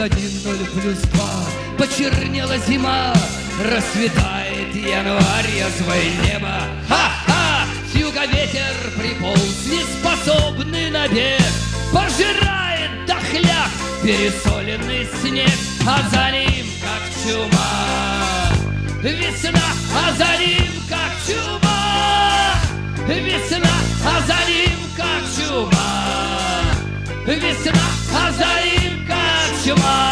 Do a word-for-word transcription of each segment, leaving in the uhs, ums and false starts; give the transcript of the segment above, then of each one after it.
один ноль плюс два. Почернела зима, расцветает январь, язвое небо. Ха-ха! С юга ветер приполз, неспособный на бег, пожирает дохляк пересоленный снег, а за ним как чума весна, а за ним как чума весна, а за ним как чума весна, а за ним как чума.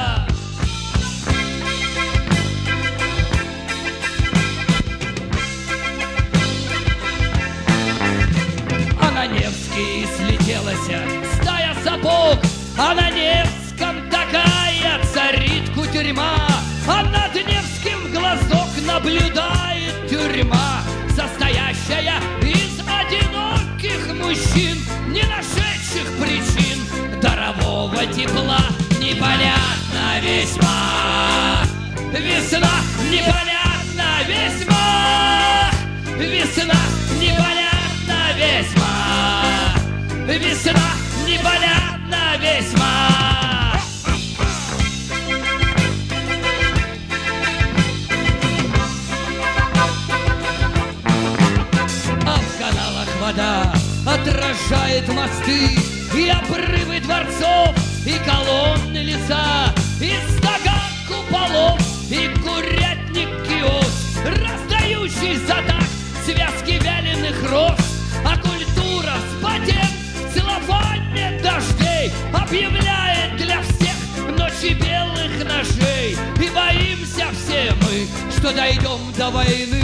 А на Невский слетелась стая сапог, а на Невском такая царит кутерьма, а над Невским в глазок наблюдает тюрьма, состоящая из одиноких мужчин, не нашедших причин дарового тепла. Непонятно весьма весна, непонятно весьма весна, непонятно весьма весна, непонятно весьма. А в каналах вода отражает мосты и обрывы дворцов, и колонны леса, и стога куполов, и курятник киоск, раздающий за так связки вяленых роз. А культура вспотев в целлофане дождей объявляет для всех ночи белых ножей. И боимся все мы, что дойдем до войны.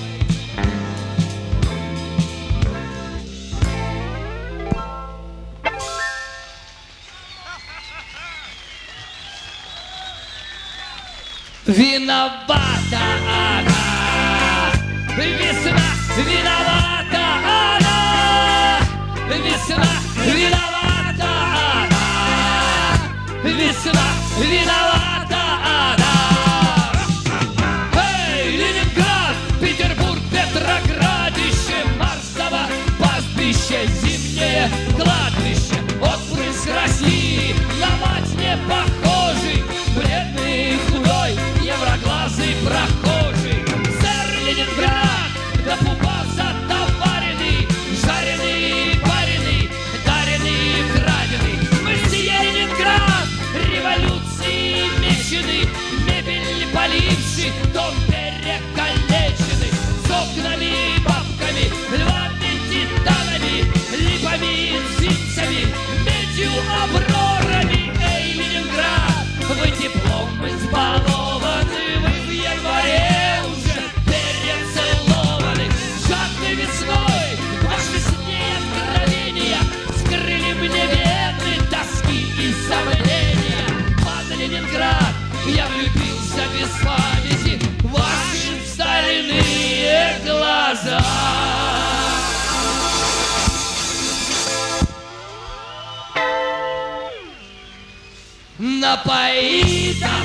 Виновата она, весна, виновата она, весна, виновата она, весна, виновата она. Эй, Ленинград, Петербург, Петроградище, Марсово, пастбище, зимнее кладбище, отпрыск России, на мать не похожий, бледный, худой, евроглазый прохожий. Сэр Ленинград, до пупа затоваренный, жареный, пареный, дареный, краденый. Мсье Ленинград, революции меченый, мебель поливший, дом перекалеченный, с окнами, бабками, львами, титанами, липами, сфинксами, медью, аврорами. Эй, Ленинград, вы теплом избалованы, вы в январе уже перецелованы. Жадной весной ваши сны и откровения скрыли мне беды, тоски и сомнения. Пан Ленинград, я влюбился без памяти в ваши стальные глаза. Напои